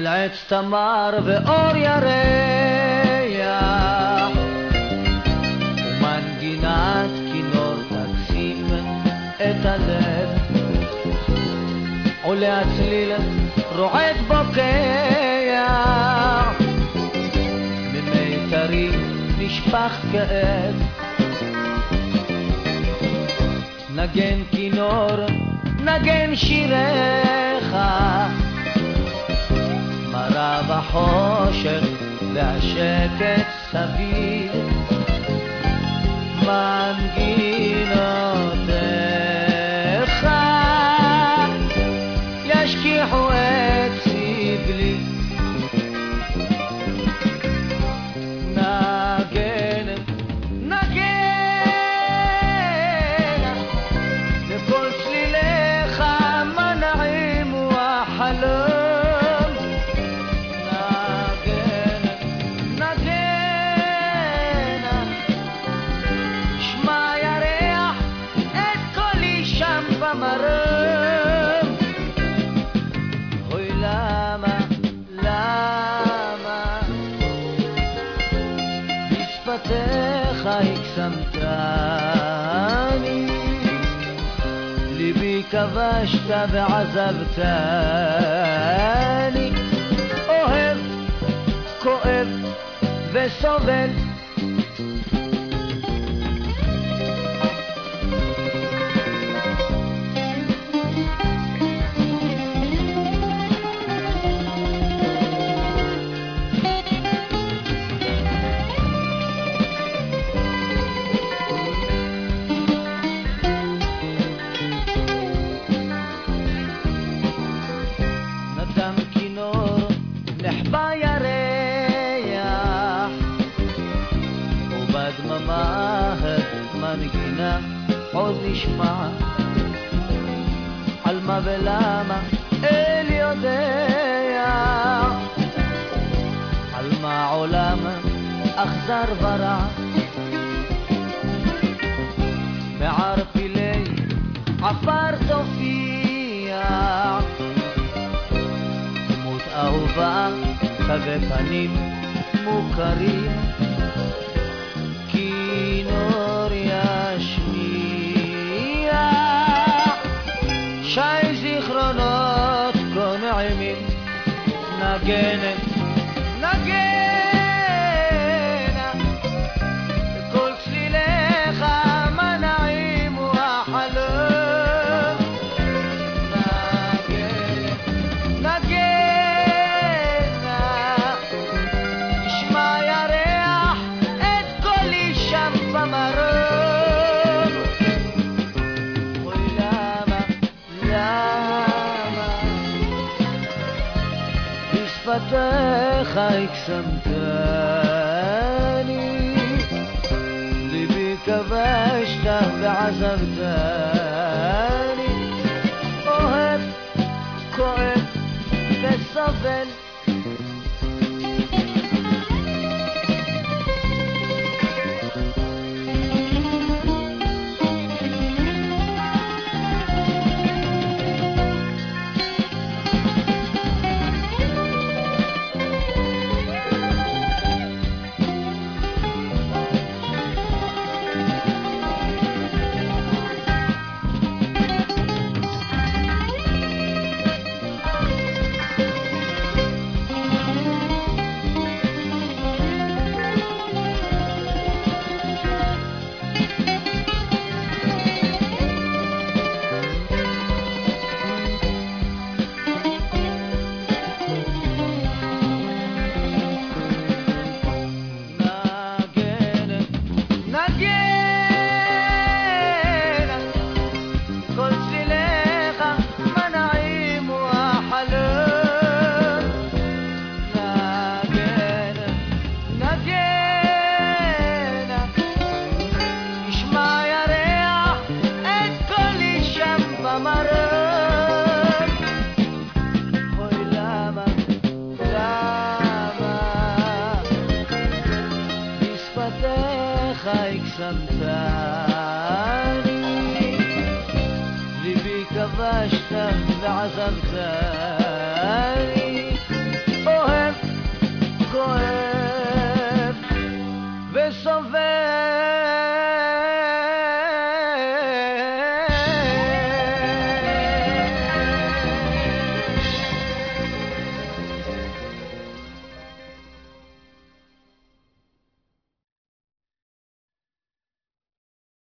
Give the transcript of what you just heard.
על עץ תמר ואור ירח ומנגינת כינור תקסים את הלב, עולה הצליל רועד בוקע, ממיתרים נשפך כאב. נגן כינור, נגן שיריך, מראה בחושך והשקט סביב, מנגינותיך ישכיחו את סבלי. נגן, נגן וכל צליליך מנעים וחלום. נגן, נגן שמע ירח את קולי שם במרום. אוי למה, למה בשפתיך הקסמתני, ליבי כבשת ועזבתני, אוהב, כואב וסובל. נדם כינור נחבא ירח, ובדממה מנגינה עוד נשמע. על מה ולמה אל יודע, על מה עולם אכזר ורע. מערפילי עפר תופיע, דמות אהובה, תווי פנים מוכרים, כינור ישמיע שי זיכרונות כה נעימים. נגן, נגן וכל צליליך מנעים וחלום. נגן, נגן ישמע ירח את קולי שם במרום. אוי למה, למה בשפתיך הקסמתני, ליבי כבשת ועזבתני, אוהב, כואב וסובל. בשפתיך הקסמתני, ליבי כבשת ועזבתני.